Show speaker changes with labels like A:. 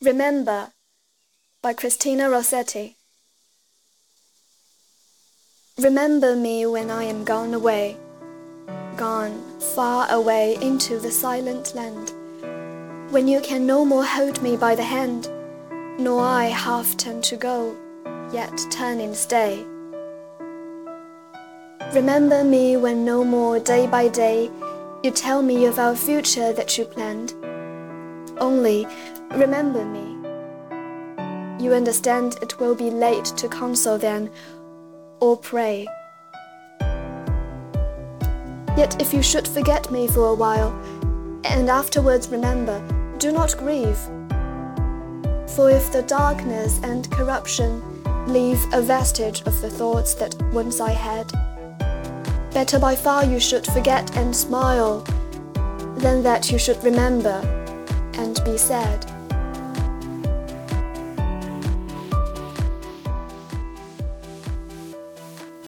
A: Remember by Christina Rossetti. Remember me when I am gone away, gone far away into the silent land, when you can no more hold me by the hand, nor I half turn to go, yet turning stay. Remember me when no more day by day you tell me of our future that you planned. Only remember me. You understand it will be late to console then, or pray. Yet if you should forget me for a while, and afterwards remember, do not grieve. For if the darkness and corruption leave a vestige of the thoughts that once I had, better by far you should forget and smile, than that you should remember and be sad.